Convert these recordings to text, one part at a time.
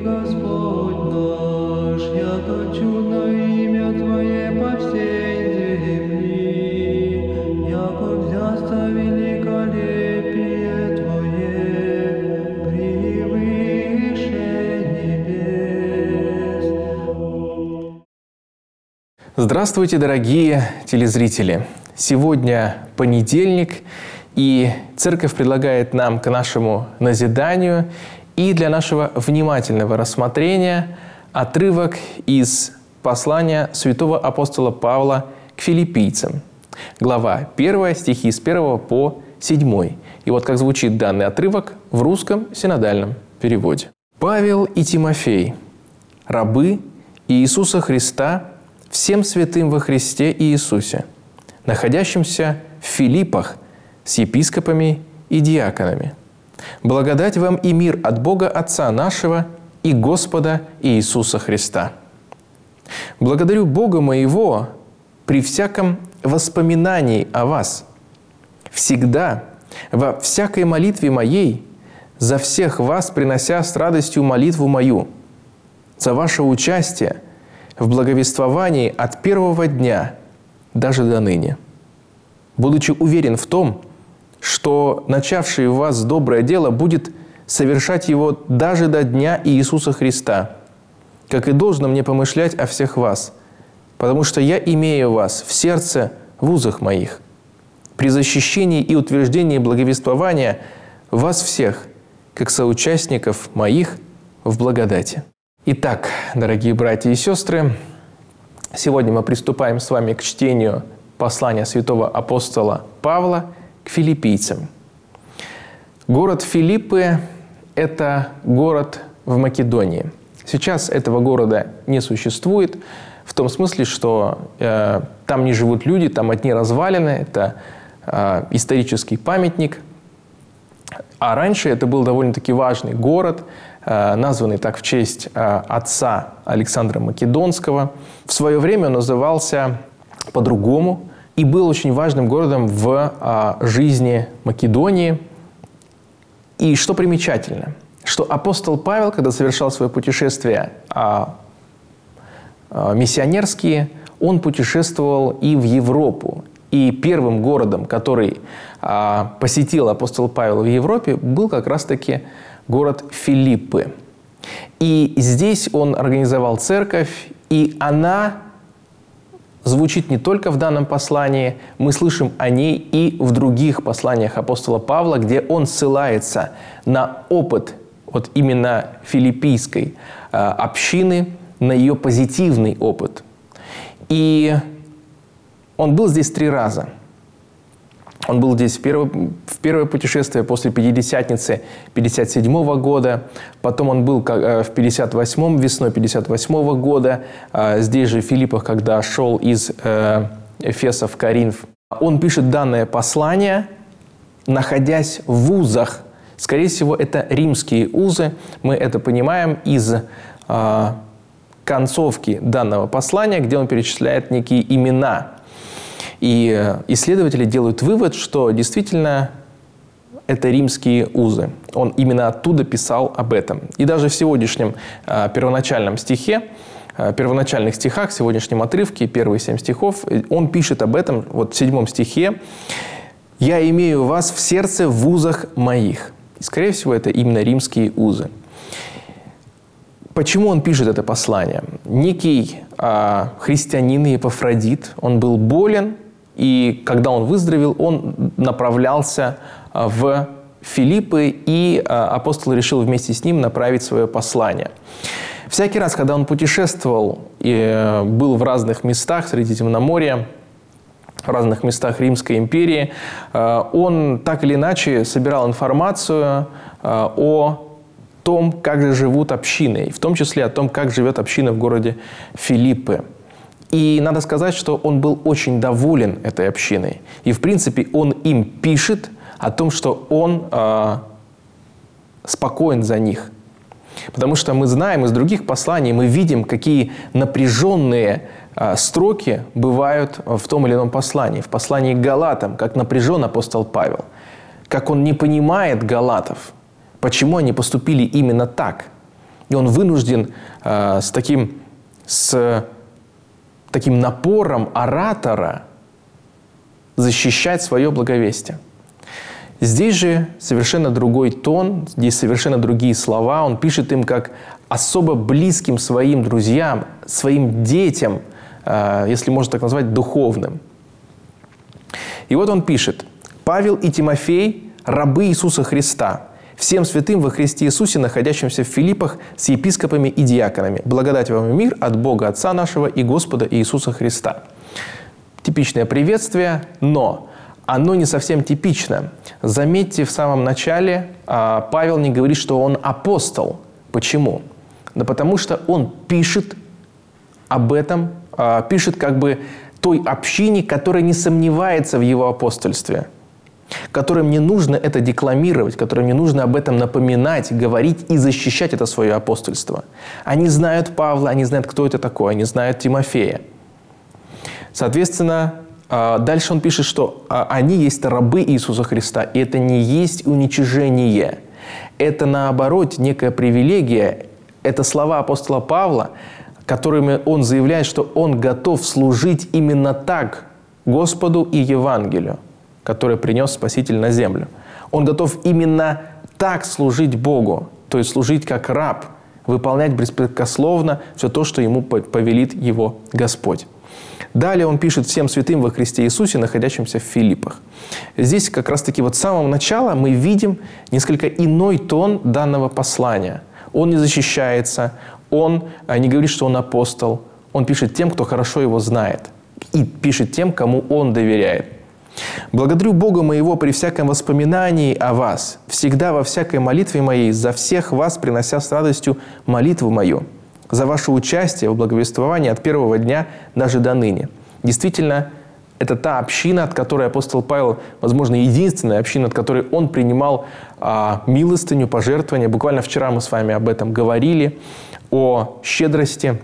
Господь наш, яко чудно имя Твое по всей земли, яко взясто великолепие Твое превыше небес. Здравствуйте, дорогие телезрители! Сегодня понедельник, и Церковь предлагает нам к нашему назиданию и для нашего внимательного рассмотрения отрывок из послания святого апостола Павла к филиппийцам. Глава 1, стихи с 1 по 7. И вот как звучит данный отрывок в русском синодальном переводе. «Павел и Тимофей, рабы Иисуса Христа, всем святым во Христе и Иисусе, находящимся в Филиппах с епископами и диаконами. Благодать вам и мир от Бога Отца нашего и Господа Иисуса Христа. Благодарю Бога моего при всяком воспоминании о вас, всегда, во всякой молитве моей, за всех вас принося с радостью молитву мою, за ваше участие в благовествовании от первого дня даже до ныне, будучи уверен в том, что начавший в вас доброе дело будет совершать его даже до дня Иисуса Христа, как и должно мне помышлять о всех вас, потому что я имею вас в сердце в узах моих, при защищении и утверждении благовествования вас всех, как соучастников моих в благодати». Итак, дорогие братья и сестры, сегодня мы приступаем с вами к чтению послания святого апостола Павла к филиппийцам. Город Филиппы – это город в Македонии. Сейчас этого города не существует, в том смысле, что там не живут люди, там одни развалины, это исторический памятник. А раньше это был довольно-таки важный город, названный так в честь отца Александра Македонского. В свое время он назывался по-другому и был очень важным городом в жизни Македонии. И что примечательно, что апостол Павел, когда совершал свое путешествие миссионерские, он путешествовал и в Европу. И первым городом, который посетил апостол Павел в Европе, был как раз-таки город Филиппы. И здесь он организовал церковь, и она звучит не только в данном послании, мы слышим о ней и в других посланиях апостола Павла, где он ссылается на опыт вот именно филиппийской общины, на ее позитивный опыт. И он был здесь 3 раза. Он был здесь в первое путешествие после Пятидесятницы 57 года. Потом он был в 58-м, весной 58 года. Здесь же в Филиппах, когда шел из Эфеса в Коринф. Он пишет данное послание, находясь в узах. Скорее всего, это римские узы. Мы это понимаем из концовки данного послания, где он перечисляет некие имена. И исследователи делают вывод, что действительно это римские узы. Он именно оттуда писал об этом. И даже в сегодняшнем первоначальных стихах, в сегодняшнем отрывке, первые 7 стихов, он пишет об этом, вот в 7 стихе: «Я имею вас в сердце в узах моих». И, скорее всего, это именно римские узы. Почему он пишет это послание? Некий христианин Епафродит, он был болен, и когда он выздоровел, он направлялся в Филиппы, и апостол решил вместе с ним направить свое послание. Всякий раз, когда он путешествовал и был в разных местах Средиземноморья, в разных местах Римской империи, он так или иначе собирал информацию о том, как же живут общины, в том числе о том, как живет община в городе Филиппы. И надо сказать, что он был очень доволен этой общиной. И, в принципе, он им пишет о том, что он спокоен за них. Потому что мы знаем из других посланий, мы видим, какие напряженные строки бывают в том или ином послании. В послании к Галатам, как напряжен апостол Павел, как он не понимает галатов, почему они поступили именно так. И он вынужден с таким напором оратора защищать свое благовестие. Здесь же совершенно другой тон, здесь совершенно другие слова. Он пишет им как особо близким своим друзьям, своим детям, если можно так назвать, духовным. И вот он пишет: «Павел и Тимофей, рабы Иисуса Христа, всем святым во Христе Иисусе, находящимся в Филиппах, с епископами и диаконами. Благодать вам и мир от Бога Отца нашего и Господа Иисуса Христа». Типичное приветствие, но оно не совсем типично. Заметьте, в самом начале Павел не говорит, что он апостол. Почему? Да потому что он пишет об этом, пишет как бы той общине, которая не сомневается в его апостольстве, которым не нужно это декламировать, которым не нужно об этом напоминать, говорить и защищать это свое апостольство. Они знают Павла, они знают, кто это такой, они знают Тимофея. Соответственно, дальше он пишет, что они есть рабы Иисуса Христа, и это не есть уничижение. Это, наоборот, некая привилегия. Это слова апостола Павла, которыми он заявляет, что он готов служить именно так Господу и Евангелию, которое принес Спаситель на землю. Он готов именно так служить Богу, то есть служить как раб, выполнять беспрекословно все то, что ему повелит его Господь. Далее он пишет всем святым во Христе Иисусе, находящимся в Филиппах. Здесь как раз-таки вот с самого начала мы видим несколько иной тон данного послания. Он не защищается, он не говорит, что он апостол. Он пишет тем, кто хорошо его знает. И пишет тем, кому он доверяет. «Благодарю Бога моего при всяком воспоминании о вас, всегда во всякой молитве моей, за всех вас принося с радостью молитву мою, за ваше участие в благовествовании от первого дня даже до ныне». Действительно, это та община, от которой апостол Павел, возможно, единственная община, от которой он принимал милостыню, пожертвования. Буквально вчера мы с вами об этом говорили, о щедрости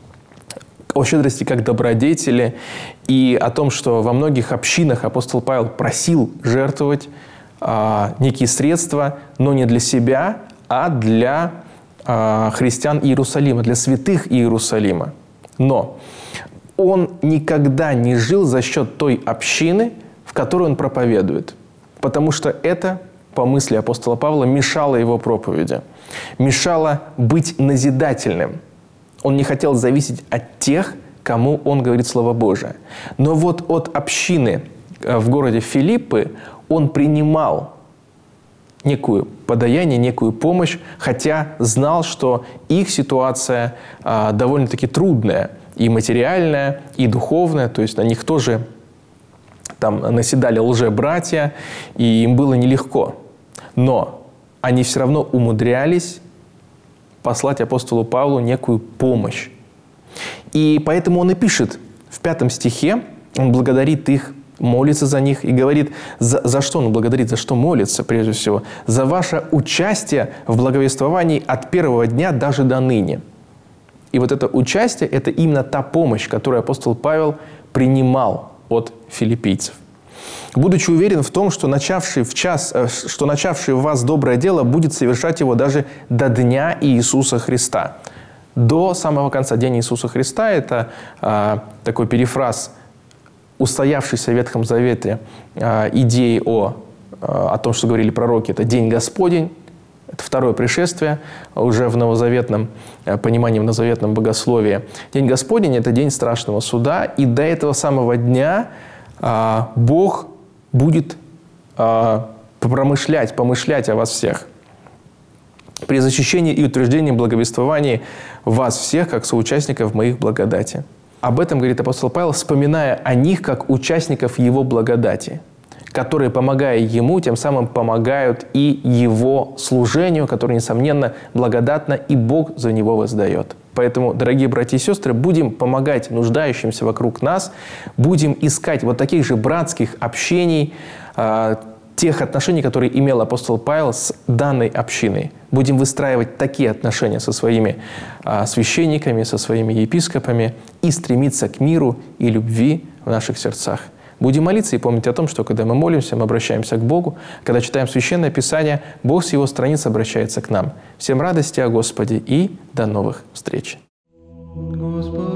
как добродетели и о том, что во многих общинах апостол Павел просил жертвовать некие средства, но не для себя, а для христиан Иерусалима, для святых Иерусалима. Но он никогда не жил за счет той общины, в которой он проповедует, потому что это, по мысли апостола Павла, мешало его проповеди, мешало быть назидательным. Он не хотел зависеть от тех, кому он говорит Слово Божие. Но вот от общины в городе Филиппы он принимал некую подаяние, некую помощь, хотя знал, что их ситуация довольно-таки трудная, и материальная, и духовная, то есть на них тоже там наседали лжебратья, и им было нелегко. Но они все равно умудрялись послать апостолу Павлу некую помощь. И поэтому он и пишет в 5 стихе, он благодарит их, молится за них и говорит, за что он благодарит, за что молится прежде всего? За ваше участие в благовествовании от первого дня даже до ныне. И вот это участие – это именно та помощь, которую апостол Павел принимал от филиппийцев. Будучи уверен в том, что начавший в вас доброе дело будет совершать его даже до дня Иисуса Христа. До самого конца. День Иисуса Христа – это такой перефраз устоявшейся в Ветхом Завете идеи о том, что говорили пророки. Это День Господень, это второе пришествие уже в новозаветном понимании, в новозаветном богословии. День Господень – это день страшного суда, и до этого самого дня Бог будет помышлять о вас всех. При защищении и утверждении благовествований вас всех, как соучастников моих благодати. Об этом говорит апостол Павел, вспоминая о них, как участников его благодати, которые, помогая ему, тем самым помогают и его служению, которое, несомненно, благодатно, и Бог за него воздает. Поэтому, дорогие братья и сестры, будем помогать нуждающимся вокруг нас, будем искать вот таких же братских общений, тех отношений, которые имел апостол Павел с данной общиной. Будем выстраивать такие отношения со своими священниками, со своими епископами и стремиться к миру и любви в наших сердцах. Будем молиться и помнить о том, что когда мы молимся, мы обращаемся к Богу. Когда читаем Священное Писание, Бог с Его страниц обращается к нам. Всем радости о Господе и до новых встреч! Господи.